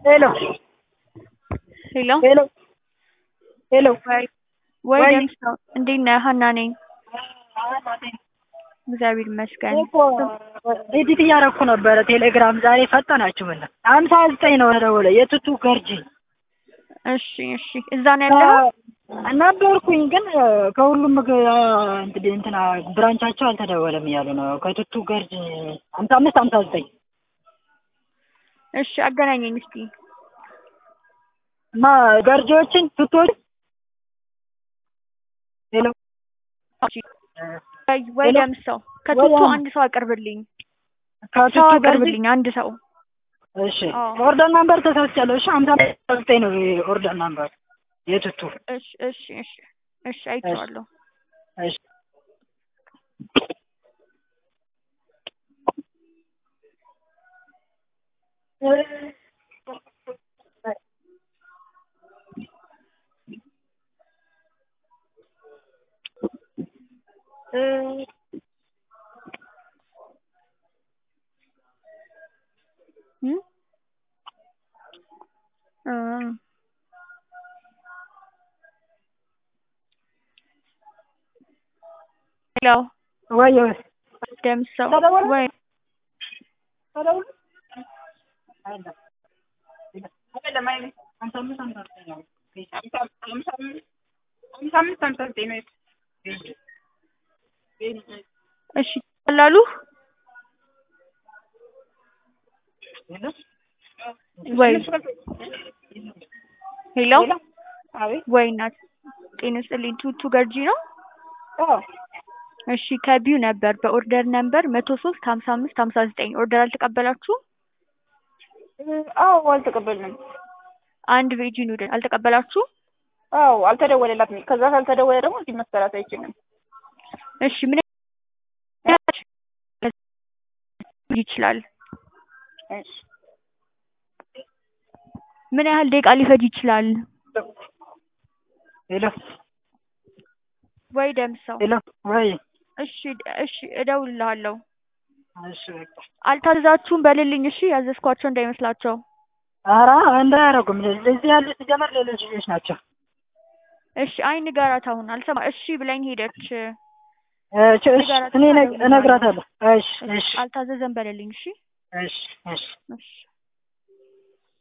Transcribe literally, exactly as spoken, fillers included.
Hello. Hello? Hello. Hello. ወይ ወይ ወይ ደምሰው እንዴት ነህ? ሀና ነኝ። እግዚአብሔር ይመስገን። እኮ ኤዲት እያደረኩ ነበረ ቴሌግራም ዛሬ ፈጠናችሁ ብለህ ሀምሳ ዘጠኝ ነው የደወለ የቱቱ ገርጂ እሺ እሺ እዛ ነው ያለኸው? ነበርኩኝ ግን ከሁሉም እንግዲህ እንትና ብራንቻቸው አልተደወለም እያሉ ነው። ከቱቱ ገርጂ ሀምሳ አምስት ሀምሳ ዘጠኝ እሺ አገናኘኝ እስኪ። ማ ገርጂዎችን ቱቶች ሄሎ ወይ ወይ ደምሰው ከቱቱ አንድ ሰው አቅርብልኝ። ከቱቱ ሰው ገርጂ አቅርብልኝ አንድ ሰው። እሺ ኦርደር ናምበር ተሳስቻለሁ። እሺ ሀምሳ ዘጠኝ ነው ኦርደር ናምበር የቱቱ። እሺ እሺ እሺ እሺ አይቼዋለሁ። እሺ እም እ ሄሎ ወይ ደምሰው ወይ ተደውሎ አይደለም አይደለም አይደለም ሀምሳ አምስት ሀምሳ ዘጠኝ ነው ሀምሳ አምስት ሀምሳ ዘጠኝ ነው። እሺ ቀላሉ ወይ ሄሎ አቤት ወይ እናት ጤና ይስጥልኝ። ቱቱ ገርጂ ነው? አዎ እሺ ከቢው ነበር በኦርደር ነምበር መቶ ሶስት ሀምሳ አምስት ሀምሳ ዘጠኝ ኦርደር አልተቀበላችሁም? አዎ አልተቀበልንም። አንድ ቬጂ ኑድል አልተቀበላችሁም? አዎ አልተደወለላትም። ከዛ ካልተደወለ ደግሞ እዚህ መሰራት አይችልም። እሺ ምን ይችላል? እሺ ምን ያህል ደቂቃ ሊፈጅ ይችላል? ሄሎ ወይ ደምሰው ሄሎ ወይ እሺ እሺ እደውልልሃለሁ። እሺ በቃ አልታዘዛችሁም በልልኝ እሺ፣ ያዘዝኳቸው እንዳይመስላቸው። ኧረ እንዳያረጉም እዚህ ያሉት ጀመር ሌሎች ልጆች ናቸው። እሺ አይ ንገራት አሁን አልሰማ እሺ ብላኝ ሄደች። እሺ እሺ እኔ እነግራታለሁ። እሺ እሺ አልታዘዘም በልልኝ እሺ። እሺ እሺ እሺ